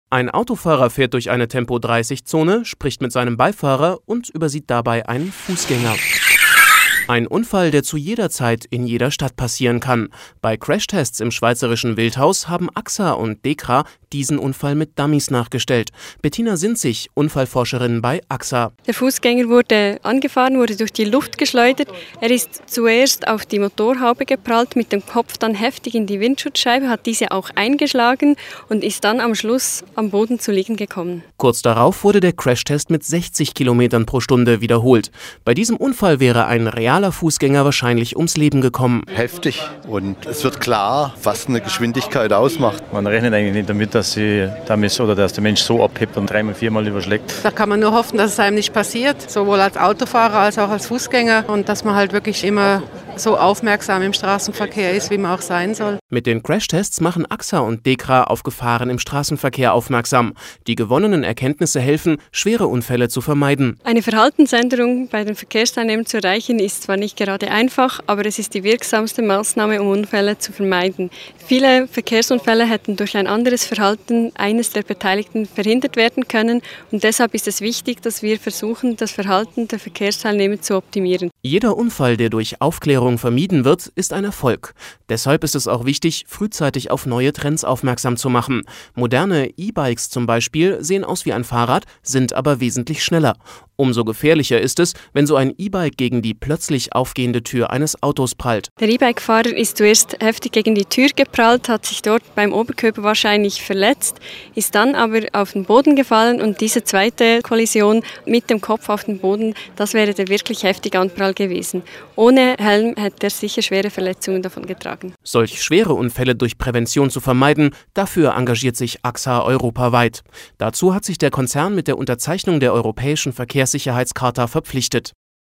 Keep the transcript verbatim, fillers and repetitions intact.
Ein Autofahrer fährt durch eine Tempo dreißig Zone, spricht mit seinem Beifahrer und übersieht dabei einen Fußgänger. Ein Unfall, der zu jeder Zeit in jeder Stadt passieren kann. Bei Crashtests im schweizerischen Wildhaus haben A X A und DEKRA diesen Unfall mit Dummies nachgestellt. Bettina Sinzig, Unfallforscherin bei A X A. Der Fußgänger wurde angefahren, wurde durch die Luft geschleudert. Er ist zuerst auf die Motorhaube geprallt, mit dem Kopf dann heftig in die Windschutzscheibe, hat diese auch eingeschlagen und ist dann am Schluss am Boden zu liegen gekommen. Kurz darauf wurde der Crashtest mit sechzig Kilometern pro Stunde wiederholt. Bei diesem Unfall wäre ein realer Fußgänger wahrscheinlich ums Leben gekommen. Heftig, und es wird klar, was eine Geschwindigkeit ausmacht. Man rechnet eigentlich nicht damit, dass, sie damit oder dass der Mensch so abhebt und dreimal, viermal überschlägt. Da kann man nur hoffen, dass es einem nicht passiert, sowohl als Autofahrer als auch als Fußgänger, und dass man halt wirklich immer so aufmerksam im Straßenverkehr ist, wie man auch sein soll. Mit den Crashtests machen A X A und DEKRA auf Gefahren im Straßenverkehr aufmerksam. Die gewonnenen Erkenntnisse helfen, schwere Unfälle zu vermeiden. Eine Verhaltensänderung bei den Verkehrsteilnehmern zu erreichen, ist zwar nicht gerade einfach, aber es ist die wirksamste Maßnahme, um Unfälle zu vermeiden. Viele Verkehrsunfälle hätten durch ein anderes Verhalten eines der Beteiligten verhindert werden können, und deshalb ist es wichtig, dass wir versuchen, das Verhalten der Verkehrsteilnehmer zu optimieren. Jeder Unfall, der durch Aufklärung vermieden wird, ist ein Erfolg. Deshalb ist es auch wichtig, frühzeitig auf neue Trends aufmerksam zu machen. Moderne E-Bikes zum Beispiel sehen aus wie ein Fahrrad, sind aber wesentlich schneller. Umso gefährlicher ist es, wenn so ein E-Bike gegen die plötzlich aufgehende Tür eines Autos prallt. Der E-Bike-Fahrer ist zuerst heftig gegen die Tür geprallt, hat sich dort beim Oberkörper wahrscheinlich verletzt, ist dann aber auf den Boden gefallen, und diese zweite Kollision mit dem Kopf auf den Boden, das wäre der wirklich heftige Anprall gewesen. Ohne Helm hätte er sicher schwere Verletzungen davon getragen. Solch schwere Unfälle durch Prävention zu vermeiden, dafür engagiert sich A X A europaweit. Dazu hat sich der Konzern mit der Unterzeichnung der Europäischen Verkehrssicherheitscharta verpflichtet.